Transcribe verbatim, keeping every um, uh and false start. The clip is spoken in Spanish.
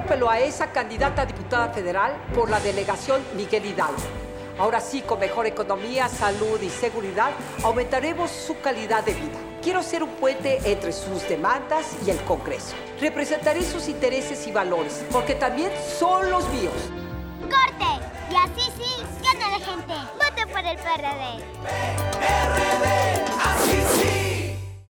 Interpelo a esa candidata a diputada federal por la delegación Miguel Hidalgo. Ahora sí, con mejor economía, salud y seguridad, aumentaremos su calidad de vida. Quiero ser un puente entre sus demandas y el Congreso. Representaré sus intereses y valores, porque también son los míos.